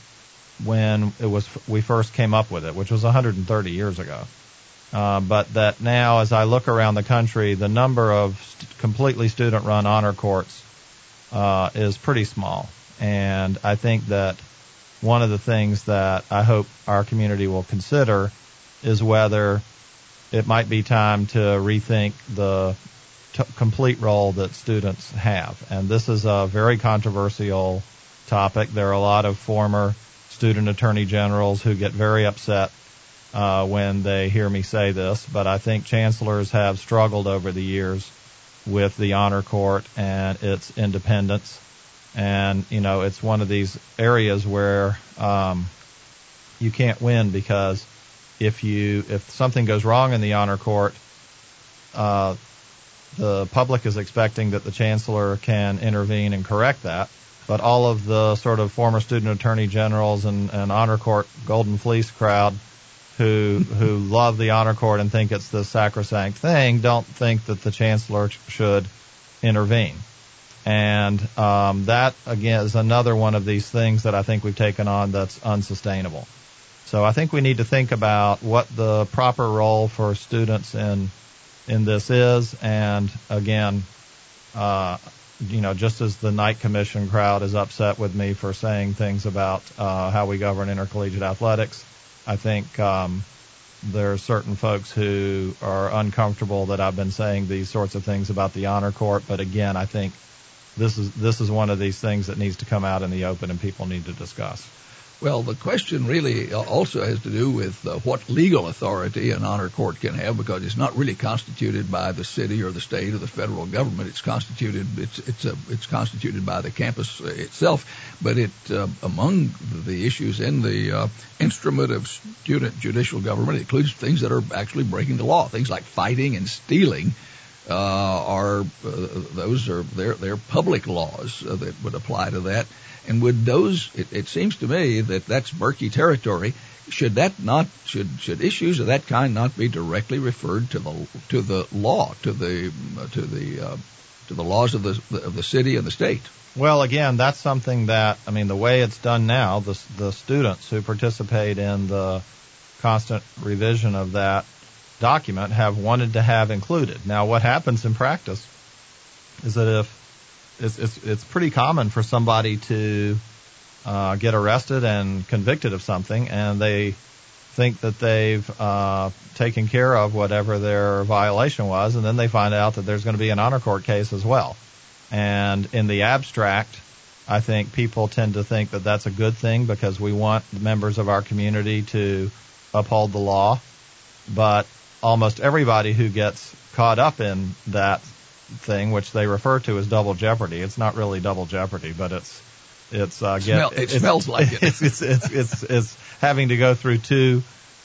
when it was we first came up with it, which was one hundred thirty years ago. Uh, but that now, as I look around the country, the number of st- completely student-run honor courts uh, is pretty small. And I think that one of the things that I hope our community will consider is whether it might be time to rethink the t- complete role that students have. And this is a very controversial topic. There are a lot of former student attorney generals who get very upset uh, when they hear me say this, but I think chancellors have struggled over the years with the honor court and its independence. And, you know, it's one of these areas where um, you can't win because if you if something goes wrong in the honor court, uh, the public is expecting that the chancellor can intervene and correct that. But all of the sort of former student attorney generals and, and honor court golden fleece crowd who who love the honor court and think it's the sacrosanct thing don't think that the chancellor should intervene. And um, that, again, is another one of these things that I think we've taken on that's unsustainable. So I think we need to think about what the proper role for students in in this is. And, again, uh, you know, just as the Knight Commission crowd is upset with me for saying things about uh, how we govern intercollegiate athletics, I think um, there are certain folks who are uncomfortable that I've been saying these sorts of things about the honor court. But, again, I think This is this is one of these things that needs to come out in the open and people need to discuss. Well, the question really also has to do with uh, what legal authority an honor court can have, because it's not really constituted by the city or the state or the federal government. It's constituted it's it's a, it's constituted by the campus itself. But it uh, among the issues in the uh, instrument of student judicial government, it includes things that are actually breaking the law, things like fighting and stealing. Uh, are uh, those are their their public laws uh, that would apply to that, and would those? It, it seems to me that that's murky territory. Should that not should should issues of that kind not be directly referred to the to the law to the uh, to the uh, to the laws of the of the city and the state? Well, again, that's something that I mean the way it's done now, the the students who participate in the constant revision of that document have wanted to have included. Now, what happens in practice is that if it's it's, it's pretty common for somebody to uh, get arrested and convicted of something, and they think that they've uh, taken care of whatever their violation was, and then they find out that there's going to be an honor court case as well. And in the abstract, I think people tend to think that that's a good thing because we want members of our community to uphold the law, but almost everybody who gets caught up in that thing, which they refer to as double jeopardy. It's not really double jeopardy, but it's it's uh, get, Smell, it it's, smells like it. It's it's, it's it's it's having to go through two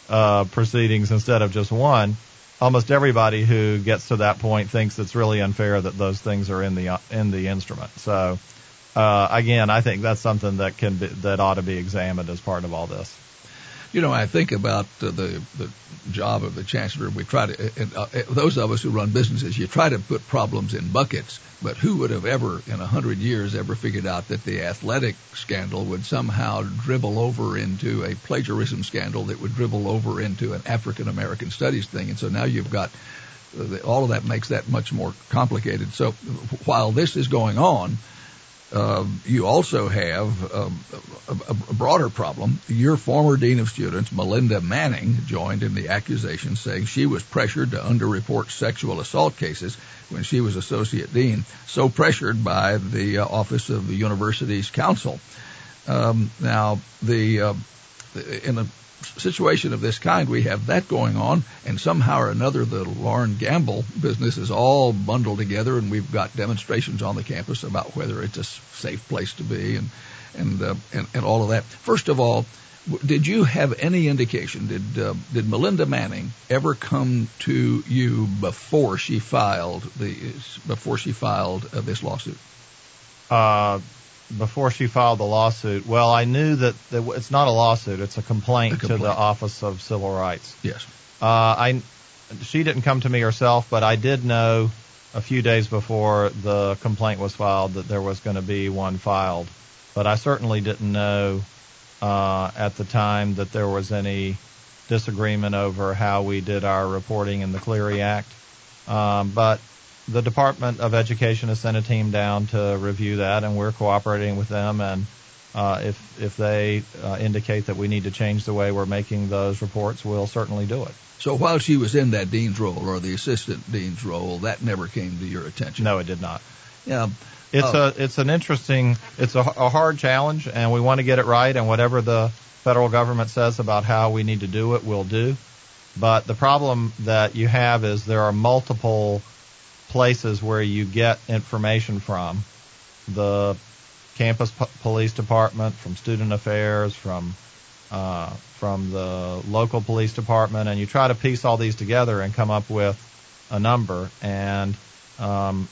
uh, proceedings instead of just one, almost everybody who gets to that point thinks it's really unfair that those things are in the in the instrument. So, uh, again, I think that's something that can be, that ought to be examined as part of all this. You know, I think about uh, the the job of the chancellor. We try to, and, uh, those of us who run businesses, you try to put problems in buckets. But who would have ever, in a hundred years, ever figured out that the athletic scandal would somehow dribble over into a plagiarism scandal that would dribble over into an African American studies thing? And so now you've got uh, all of that makes that much more complicated. So while this is going on, Uh, you also have um, a, a broader problem. Your former dean of students, Melinda Manning, joined in the accusation, saying she was pressured to underreport sexual assault cases when she was associate dean, so pressured by the uh, Office of the University's Counsel. Um, now, the uh, in a situation of this kind, we have that going on, and somehow or another the Lauren Gamble business is all bundled together, and we've got demonstrations on the campus about whether it's a safe place to be and and uh, and, and all of that. First of all, did you have any indication, did uh, did Melinda Manning ever come to you before she filed the before she filed uh, this lawsuit? Uh Before she filed the lawsuit, well, I knew that, that it's not a lawsuit; it's a complaint, a complaint to the Office of Civil Rights. Yes. Uh, I, she didn't come to me herself, but I did know a few days before the complaint was filed that there was going to be one filed. But I certainly didn't know uh, at the time that there was any disagreement over how we did our reporting in the Clery Act. Um, but the Department of Education has sent a team down to review that, and we're cooperating with them. And uh, if if they uh, indicate that we need to change the way we're making those reports, we'll certainly do it. So while she was in that dean's role or the assistant dean's role, that never came to your attention? No, it did not. Yeah, it's uh, a it's an interesting it's a, a hard challenge, and we want to get it right. And whatever the federal government says about how we need to do it, we'll do. But the problem that you have is there are multiple places where you get information from: the campus po- police department, from student affairs, from uh, from the local police department, and you try to piece all these together and come up with a number. And um,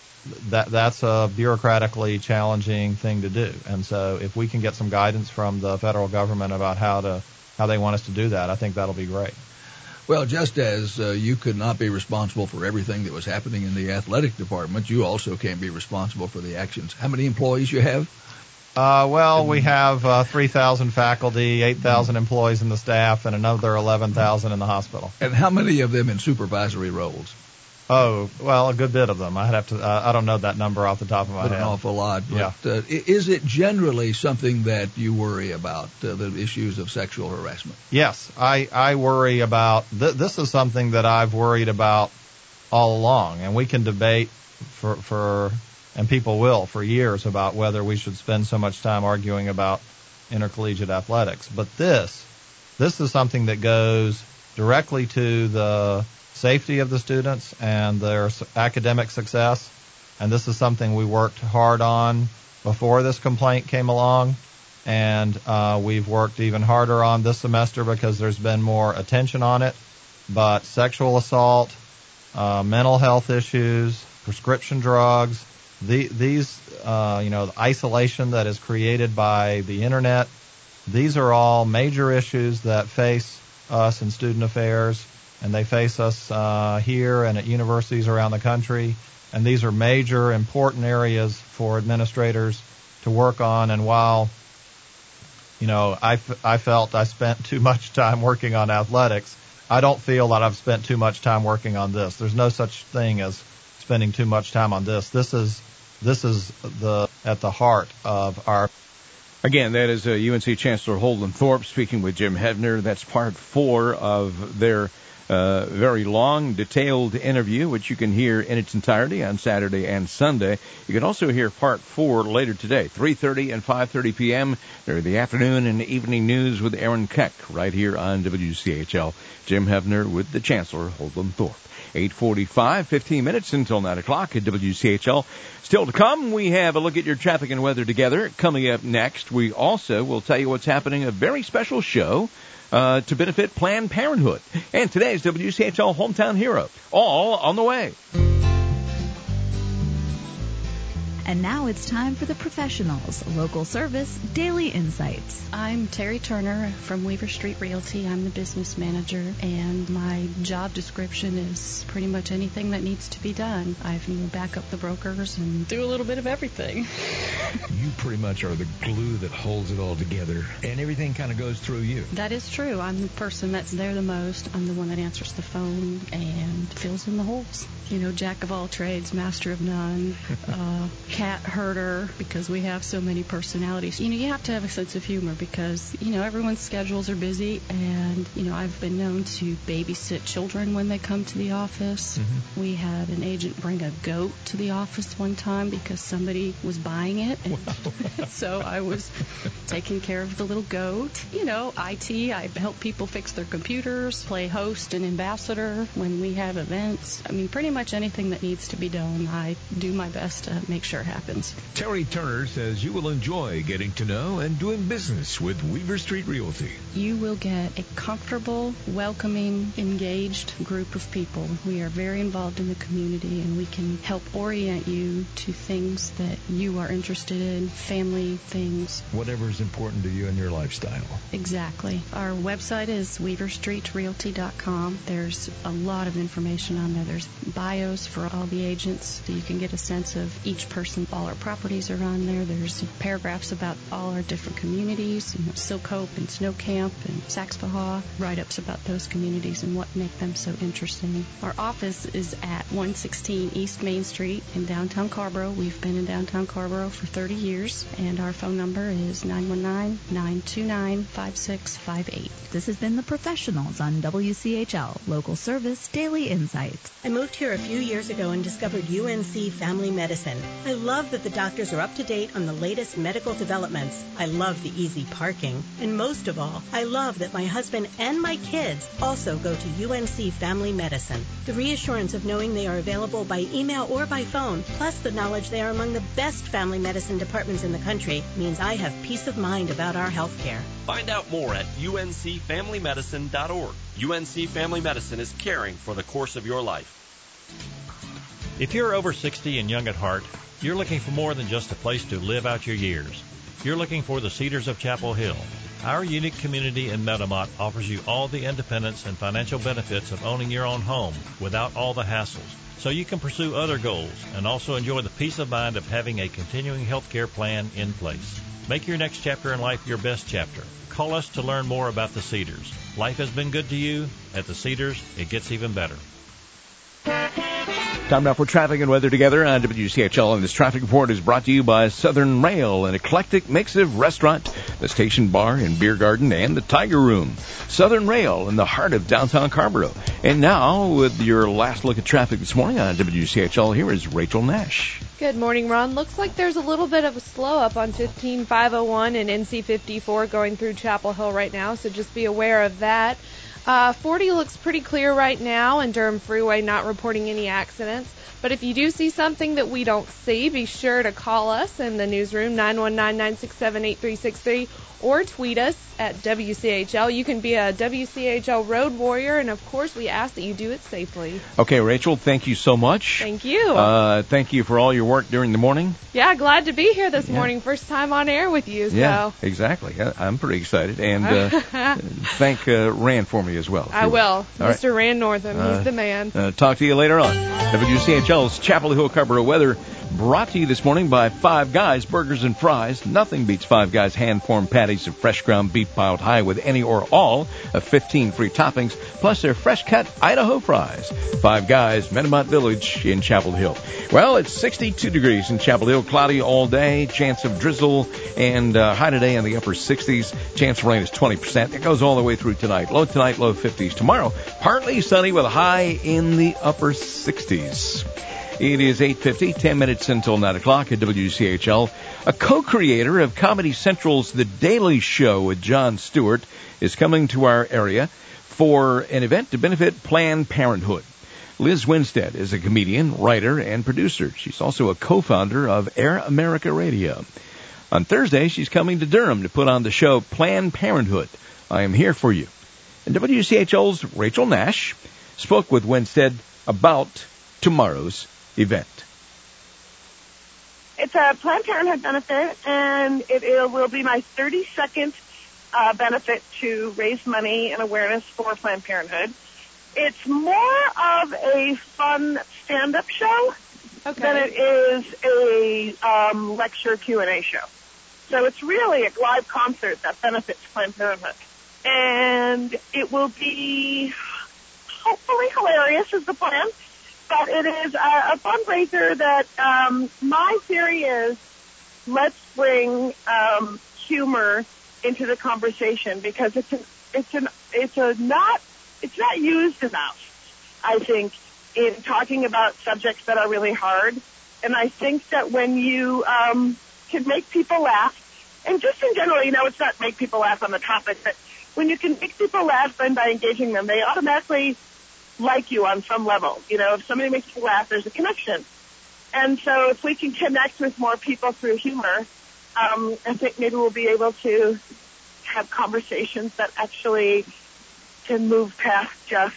that that's a bureaucratically challenging thing to do. And so, if we can get some guidance from the federal government about how to how they want us to do that, I think that'll be great. Well, just as uh, you could not be responsible for everything that was happening in the athletic department, you also can't be responsible for the actions. How many employees you have? Uh, well, we have uh, three thousand faculty, eight thousand employees in the staff, and another eleven thousand in the hospital. And how many of them in supervisory roles? Oh, well, a good bit of them. I'd have to. Uh, I don't know that number off the top of my but head. An awful lot. But, yeah. Uh, is it generally something that you worry about, uh, the issues of sexual harassment? Yes, I I worry about. Th- this is something that I've worried about all along, and we can debate for for and people will for years about whether we should spend so much time arguing about intercollegiate athletics. But this this is something that goes directly to the safety of the students and their academic success, and this is something we worked hard on before this complaint came along, and uh, we've worked even harder on this semester because there's been more attention on it. But sexual assault, uh, mental health issues, prescription drugs, the, these, uh, you know, the isolation that is created by the internet, these are all major issues that face us in student affairs. And they face us uh, here and at universities around the country. And these are major, important areas for administrators to work on. And while, you know, I, f- I felt I spent too much time working on athletics, I don't feel that I've spent too much time working on this. There's no such thing as spending too much time on this. This is this is the at the heart of our. Again, that is uh, U N C Chancellor Holden Thorpe speaking with Jim Hevner. That's part four of their Uh, very long, detailed interview, which you can hear in its entirety on Saturday and Sunday. You can also hear part four later today, three thirty and five thirty p.m. during the afternoon and evening news with Aaron Keck right here on W C H L. Jim Hevner with the Chancellor, Holden Thorpe. eight forty-five, fifteen minutes until nine o'clock at W C H L. Still to come, we have a look at your traffic and weather together. Coming up next, we also will tell you what's happening, a very special show uh, to benefit Planned Parenthood. And today's W C H L Hometown Hero. All on the way. And now it's time for the professionals. Local service, daily insights. I'm Terry Turner from Weaver Street Realty. I'm the business manager, and my job description is pretty much anything that needs to be done. I you know, back up the brokers and do a little bit of everything. You pretty much are the glue that holds it all together, and everything kind of goes through you. That is true. I'm the person that's there the most. I'm the one that answers the phone and fills in the holes. You know, jack of all trades, master of none, uh, cat herder, because we have so many personalities. You know, you have to have a sense of humor because, you know, everyone's schedules are busy, and, you know, I've been known to babysit children when they come to the office. Mm-hmm. We had an agent bring a goat to the office one time because somebody was buying it. Wow. So I was taking care of the little goat. You know, I T, I help people fix their computers, play host and ambassador when we have events. I mean, pretty much anything that needs to be done, I do my best to make sure happens. Terry Turner says you will enjoy getting to know and doing business with Weaver Street Realty. You will get a comfortable, welcoming, engaged group of people. We are very involved in the community, and we can help orient you to things that you are interested in, family things. Whatever is important to you in your lifestyle. Exactly. Our website is weaver street realty dot com. There's a lot of information on there. There's bios for all the agents, so you can get a sense of each person. All our properties are on there. There's paragraphs about all our different communities, you know, Silk Hope and Snow Camp and Saxbahaw, write-ups about those communities and what make them so interesting. Our office is at one sixteen East Main Street in downtown Carborough. We've been in downtown Carborough for thirty years, and our phone number is nine one nine, nine two nine, five six five eight. This has been The Professionals on W C H L, local service, daily insights. I moved here a few years ago and discovered U N C Family Medicine. I love that the doctors are up to date on the latest medical developments. I love the easy parking. And most of all, I love that my husband and my kids also go to U N C Family Medicine. The reassurance of knowing they are available by email or by phone, plus the knowledge they are among the best family medicine departments in the country, means I have peace of mind about our health care. Find out more at U N C family medicine dot org. U N C Family Medicine is caring for the course of your life. If you're over sixty and young at heart, you're looking for more than just a place to live out your years. You're looking for the Cedars of Chapel Hill. Our unique community in Metamont offers you all the independence and financial benefits of owning your own home without all the hassles, so you can pursue other goals and also enjoy the peace of mind of having a continuing health care plan in place. Make your next chapter in life your best chapter. Call us to learn more about the Cedars. Life has been good to you. At the Cedars, it gets even better. Time now for traffic and weather together on W C H L, and this traffic report is brought to you by Southern Rail, an eclectic mix of restaurant, the Station Bar and Beer Garden, and the Tiger Room. Southern Rail in the heart of downtown Carborough. And now, with your last look at traffic this morning on W C H L, here is Rachel Nash. Good morning, Ron. Looks like there's a little bit of a slow up on fifteen five oh one and N C fifty-four going through Chapel Hill right now, so just be aware of that. Uh, forty looks pretty clear right now, and Durham Freeway not reporting any accidents. But if you do see something that we don't see, be sure to call us in the newsroom, nine one nine, nine six seven, eight three six three, or tweet us at W C H L. You can be a W C H L road warrior, and of course we ask that you do it safely. Okay, Rachel, thank you so much. Thank you. Uh, thank you for all your work during the morning. Yeah, glad to be here this yeah. morning. First time on air with you. Yeah, so. exactly. I'm pretty excited. And uh, thank uh, Rand for me as well. I will. All Mister right. Rand Northam. Uh, He's the man. Uh, talk to you later on. W C H L's Chapel Hill Carborough weather brought to you this morning by Five Guys Burgers and Fries. Nothing beats Five Guys hand-formed patties of fresh ground beef piled high with any or all of fifteen free toppings, plus their fresh-cut Idaho fries. Five Guys, Metamont Village in Chapel Hill. Well, it's sixty-two degrees in Chapel Hill, cloudy all day, chance of drizzle, and uh, high today in the upper sixties. Chance of rain is twenty percent. It goes all the way through tonight. Low tonight, low fifties. Tomorrow, partly sunny with a high in the upper sixties. It is eight fifty, ten minutes until nine o'clock at W C H L. A co-creator of Comedy Central's The Daily Show with Jon Stewart is coming to our area for an event to benefit Planned Parenthood. Liz Winstead is a comedian, writer, and producer. She's also a co-founder of Air America Radio. On Thursday, she's coming to Durham to put on the show Planned Parenthood. I Am Here For You. And W C H L's Rachel Nash spoke with Winstead about tomorrow's event. It's a Planned Parenthood benefit, and it, it will be my thirty-second uh, benefit to raise money and awareness for Planned Parenthood. It's more of a fun stand-up show okay. than it is a um, lecture Q and A show. So it's really a live concert that benefits Planned Parenthood. And it will be hopefully hilarious is the plan. But it is a, a fundraiser that um, my theory is let's bring um, humor into the conversation because it's a, it's an it's a not it's not used enough, I think, in talking about subjects that are really hard. And I think that when you um, can make people laugh, and just in general, you know, it's not make people laugh on the topic, but when you can make people laugh and by engaging them, they automatically like you on some level. You know, if somebody makes you laugh, there's a connection. And so if we can connect with more people through humor, um, I think maybe we'll be able to have conversations that actually can move past just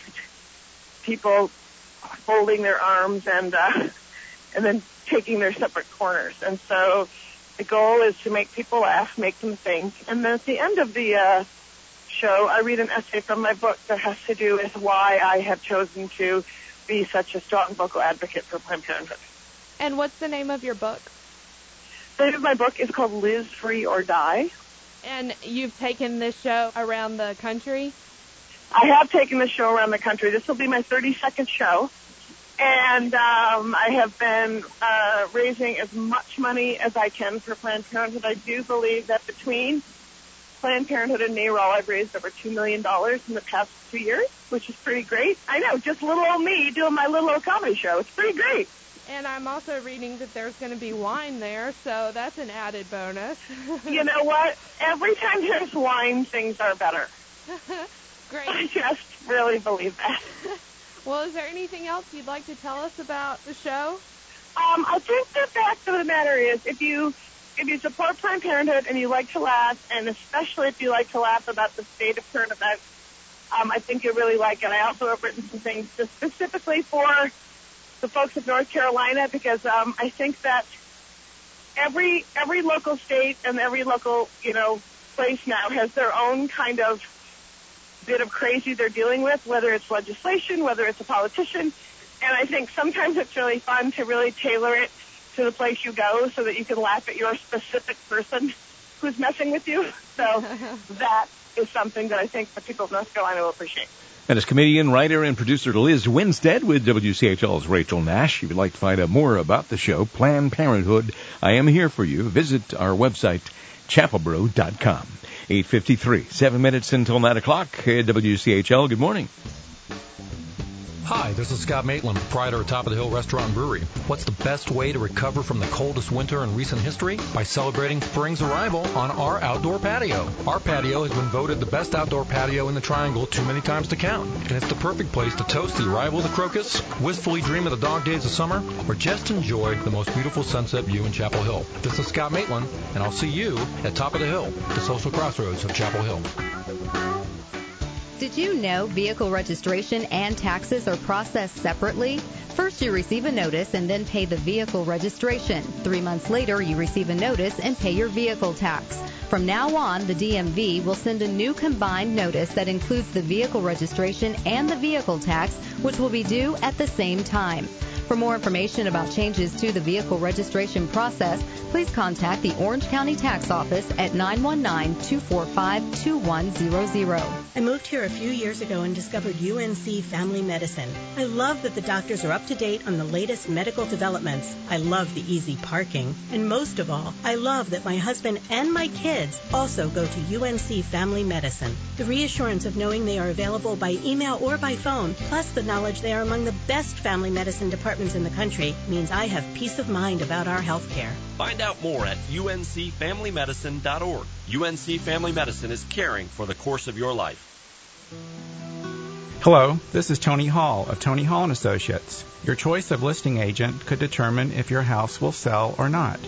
people folding their arms and uh, and then taking their separate corners. And so the goal is to make people laugh, make them think. And then at the end of the uh, show, I read an essay from my book that has to do with why I have chosen to be such a strong vocal advocate for Planned Parenthood. And what's the name of your book? The name of my book is called Liz Free or Die. And you've taken this show around the country? I have taken this show around the country. This will be my thirty-second show. And um, I have been uh, raising as much money as I can for Planned Parenthood. I do believe that between Planned Parenthood and NARAL, I've raised over two million dollars in the past two years, which is pretty great. I know, just little old me doing my little old comedy show. It's pretty great. And I'm also reading that there's going to be wine there, so that's an added bonus. You know what? Every time there's wine, things are better. Great. I just really believe that. Well, is there anything else you'd like to tell us about the show? Um, I think the fact of the matter is, if you if you support Planned Parenthood and you like to laugh, and especially if you like to laugh about the state of current events, um, I think you'll really like it. I also have written some things just specifically for the folks of North Carolina because um, I think that every every local state and every local you know place now has their own kind of bit of crazy they're dealing with, whether it's legislation, whether it's a politician. And I think sometimes it's really fun to really tailor it to the place you go so that you can laugh at your specific person who's messing with you. So that is something that I think the people of North Carolina will appreciate. And as comedian, writer, and producer Liz Winstead with W C H L's Rachel Nash. If you'd like to find out more about the show, Planned Parenthood, I am here for you. Visit our website, chapel bro dot com. eight fifty-three, seven minutes until nine o'clock at W C H L. Good morning. Hi, this is Scott Maitland, proprietor of Top of the Hill Restaurant and Brewery. What's the best way to recover from the coldest winter in recent history? By celebrating spring's arrival on our outdoor patio. Our patio has been voted the best outdoor patio in the Triangle too many times to count. And it's the perfect place to toast the arrival of the crocus, wistfully dream of the dog days of summer, or just enjoy the most beautiful sunset view in Chapel Hill. This is Scott Maitland, and I'll see you at Top of the Hill, the social crossroads of Chapel Hill. Did you know vehicle registration and taxes are processed separately? First, you receive a notice and then pay the vehicle registration. Three months later, you receive a notice and pay your vehicle tax. From now on, the D M V will send a new combined notice that includes the vehicle registration and the vehicle tax, which will be due at the same time. For more information about changes to the vehicle registration process, please contact the Orange County Tax Office at nine one nine, two four five, two one zero zero. I moved here a few years ago and discovered U N C Family Medicine. I love that the doctors are up to date on the latest medical developments. I love the easy parking. And most of all, I love that my husband and my kids also go to U N C Family Medicine. The reassurance of knowing they are available by email or by phone, plus the knowledge they are among the best family medicine departments in the country, means I have peace of mind about our health care. Find out more at U N C family medicine dot org. U N C Family Medicine is caring for the course of your life. Hello, this is Tony Hall of Tony Hall and Associates. Your choice of listing agent could determine if your house will sell or not.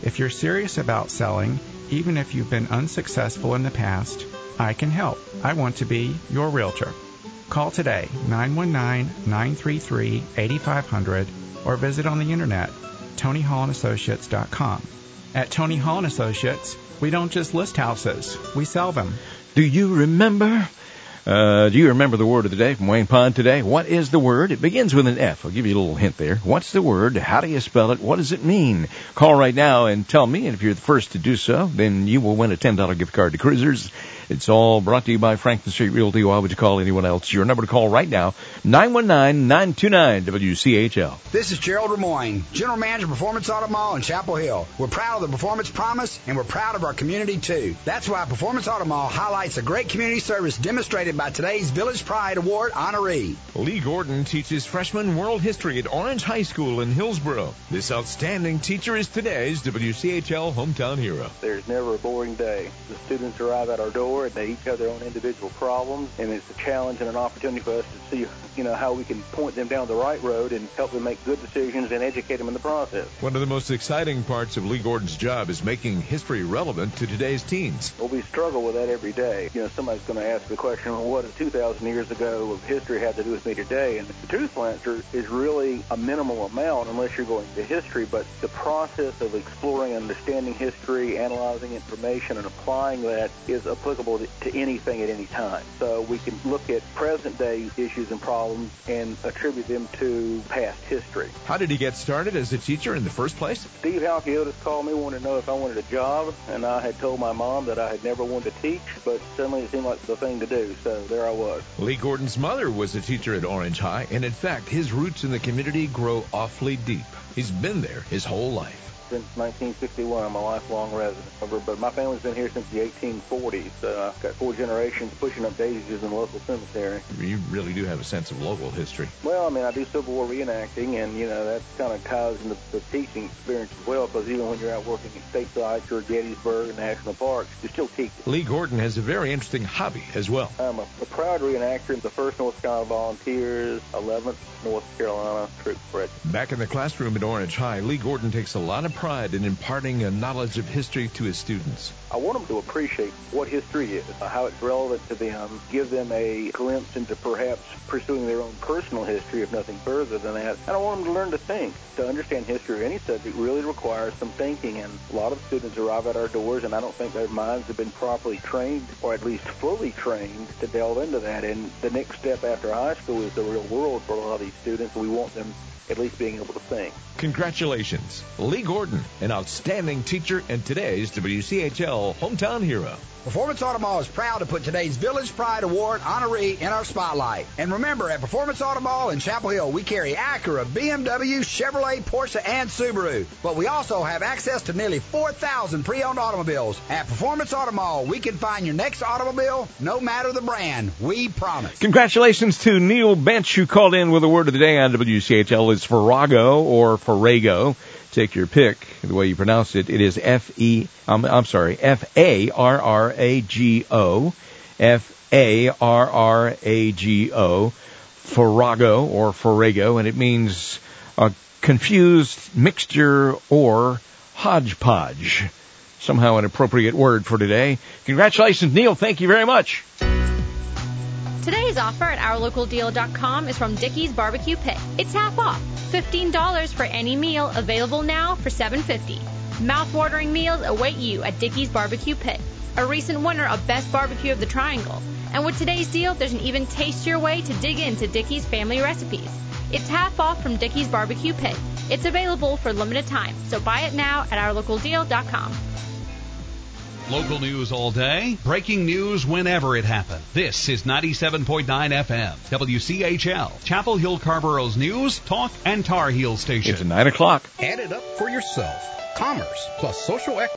If you're serious about selling, even if you've been unsuccessful in the past, I can help. I want to be your realtor. Call today, nine one nine, nine three three, eight five zero zero, or visit on the internet, tony hall and associates dot com. At Tony Hall and Associates, we don't just list houses, we sell them. Do you remember? Uh, do you remember the word of the day from Wayne Pond today? What is the word? It begins with an F. I'll give you a little hint there. What's the word? How do you spell it? What does it mean? Call right now and tell me, and if you're the first to do so, then you will win a ten dollars gift card to Cruisers. It's all brought to you by Franklin Street Realty. Why would you call anyone else? Your number to call right now, nine one nine, nine two nine, W C H L. This is Gerald Lemoyne, General Manager of Performance Auto Mall in Chapel Hill. We're proud of the Performance Promise, and we're proud of our community, too. That's why Performance Auto Mall highlights the great community service demonstrated by today's Village Pride Award honoree. Lee Gordon teaches freshman world history at Orange High School in Hillsboro. This outstanding teacher is today's W C H L hometown hero. There's never a boring day. The students arrive at our door, and they each have their own individual problems, and it's a challenge and an opportunity for us to see, you know, how we can point them down the right road and help them make good decisions and educate them in the process. One of the most exciting parts of Lee Gordon's job is making history relevant to today's teens. Well, we struggle with that every day. You know, somebody's going to ask the question, well, what does two thousand years ago of history have to do with me today? And the truthful answer is really a minimal amount unless you're going to history, but the process of exploring and understanding history, analyzing information, and applying that is applicable to, to anything at any time. So we can look at present-day issues and problems and attribute them to past history. How did he get started as a teacher in the first place? Steve Halkiotis called me, wanted to know if I wanted a job, and I had told my mom that I had never wanted to teach, but suddenly it seemed like the thing to do, so there I was. Lee Gordon's mother was a teacher at Orange High, and in fact, his roots in the community grow awfully deep. He's been there his whole life. Since nineteen sixty-one, I'm a lifelong resident. But my family's been here since the eighteen forties. So I've got four generations pushing up daisies in the local cemetery. You really do have a sense of local history. Well, I mean, I do Civil War reenacting, and, you know, that kind of ties into the teaching experience as well, because even when you're out working at state sites or Gettysburg and national parks, you still teach it. Lee Gordon has a very interesting hobby as well. I'm a, a proud reenactor of the first North Carolina Volunteers, eleventh North Carolina Troop Regiment. Back in the classroom at Orange High, Lee Gordon takes a lot of pride in imparting a knowledge of history to his students. I want them to appreciate what history is, how it's relevant to them, give them a glimpse into perhaps pursuing their own personal history, if nothing further than that. And I want them to learn to think. To understand history of any subject really requires some thinking, and a lot of students arrive at our doors, and I don't think their minds have been properly trained, or at least fully trained, to delve into that. And the next step after high school is the real world for a lot of these students. We want them at least being able to think. Congratulations, Lee Gordon, an outstanding teacher and today's W C H L hometown hero. Performance Auto Mall is proud to put today's Village Pride Award honoree in our spotlight. And remember, at Performance Auto Mall in Chapel Hill, we carry Acura, B M W, Chevrolet, Porsche, and Subaru. But we also have access to nearly four thousand pre-owned automobiles. At Performance Auto Mall, we can find your next automobile, no matter the brand. We promise. Congratulations to Neil Bench, who called in with a word of the day on W C H L. It's Farrago or Farrago. Take your pick, the way you pronounce it. It is F E, I'm, I'm sorry, F A R R A G O, F A R R A G O, Farrago or Farrago, and it means a confused mixture or hodgepodge. Somehow an appropriate word for today. Congratulations, Neil. Thank you very much. Today's offer at our local deal dot com is from Dickey's Barbecue Pit. It's half off. fifteen dollars for any meal, available now for seven fifty. Mouth-watering meals await you at Dickey's Barbecue Pit, a recent winner of Best Barbecue of the Triangle. And with today's deal, there's an even tastier way to dig into Dickey's family recipes. It's half off from Dickey's Barbecue Pit. It's available for limited time, so buy it now at our local deal dot com. Local news all day, breaking news whenever it happens. This is ninety-seven point nine F M, W C H L, Chapel Hill Carborough's news, talk, and Tar Heel station. It's nine o'clock. Add it up for yourself. Commerce plus social equity.